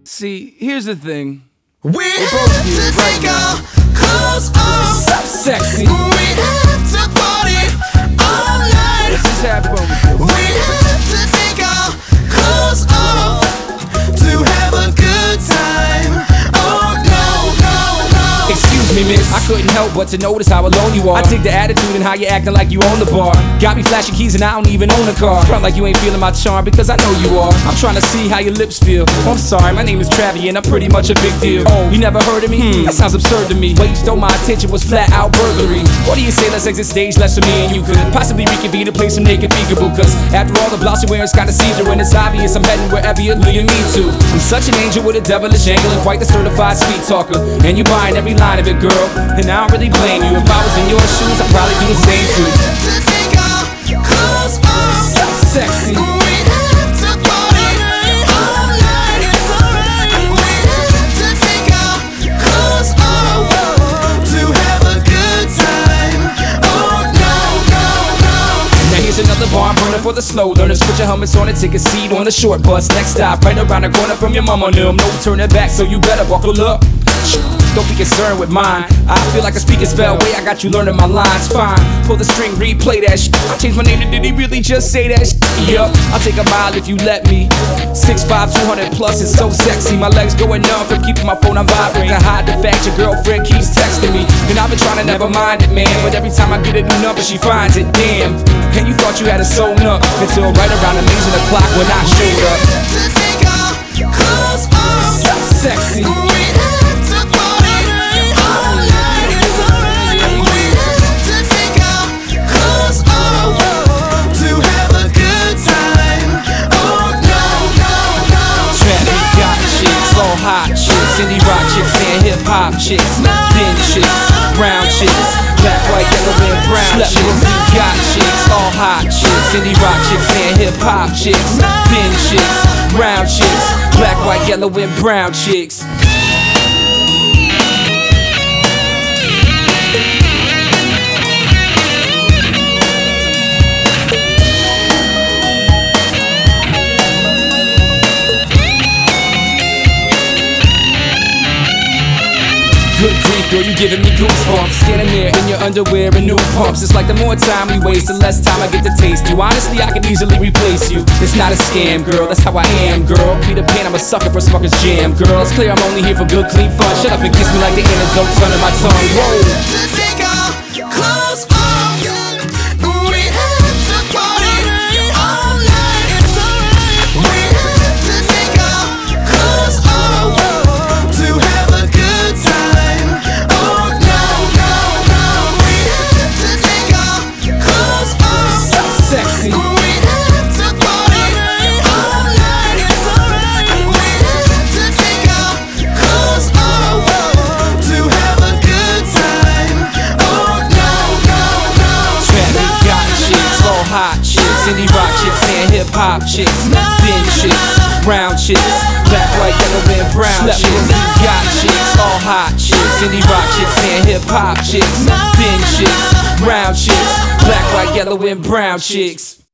See, here's the thing. We have to take our clothes off. So sexy. We have to party all night. Let's just have fun with We have to take our clothes off to have a good time. Oh no, no, no. Excuse me, miss, I couldn't help but to notice how alone you are. I dig the attitude and how you acting like you own the bar. Got me flashing keys and I don't even own a car. Front like you ain't feeling my charm because I know you are. I'm trying to see how your lips feel. Oh, I'm sorry, my name is Travi and I'm pretty much a big deal. Oh, you never heard of me? That sounds absurd to me. Way you stole my attention was flat out burglary. What do you say, let's exit stage left so me and you could possibly reconvene to play some naked peekaboo. Cause after all the blouse you're wearing's got a seizure and it's obvious I'm heading wherever you're leading me to. I'm such an angel with a devilish angle and quite the certified sweet talker. And you buying every line of it, girl. And I don't really blame you. If I was in your shoes, I'd probably do the same too. We have to take our clothes off. So sexy. We have to party all night. It's alright. We have to take our clothes off to have a good time. Oh no, no, no. Now here's another barn burner for the slow learners. Put your helmets on and take a seat on the short bus. Next stop, right around the corner from your mama and them. No turning back, so you better buckle up. Don't be concerned with mine. I feel like a speaking spell. Way I got you learning my lines. Fine, pull the string, replay that shit. I changed my name to did he really just say that shit? Yup, I'll take a mile if you let me. 6'5", 200 plus is so sexy. My legs going numb from keeping my phone on vibrate. To hide the fact your girlfriend keeps texting me. And I've been trying to never mind it, man. But every time I get a new number, she finds it. Damn. And you thought you had it sewn up until right around amazing o'clock when I showed up. We have to take our clothes off. So sexy. We have to party all night. It's alright. We have to take our clothes off to have a good time. Oh no, no, no. Travi got chicks, all hot chicks, indie rock chicks and hip hop chicks, thin chicks, brown chicks, black, white, yellow, and brown chicks. We got chicks, all hot chicks, indie rock chicks and hip hop chicks, thin chicks, brown chicks, black, white, yellow, and brown chicks. Good grief, girl, you giving me goosebumps. Standing there in your underwear and new pumps. It's like the more time we waste, the less time I get to taste you. Honestly, I can easily replace you. It's not a scam, girl, that's how I am, girl. Peter Pan, I'm a sucker for Smucker's Jam, girl. It's clear I'm only here for good, clean fun. Shut up and kiss me like the antidote's under my tongue. Whoa. We have to take our clothes off. We have to party all night. It's alright. We have to take our clothes off to have a good time. Oh no, no, no. We have to take our clothes off. So sexy. We have to party all night. It's alright. We have to take our clothes off to have a good time. Oh no, no, no. Travi got chicks, all hot chicks, indie rock chicks and hip hop chicks, thin chicks, brown chicks, black, white, yellow, and brown chicks. We got chicks, all hot chicks, indie rock chicks and hip hop chicks, thin chicks, brown chicks, black, white, yellow, and brown chicks.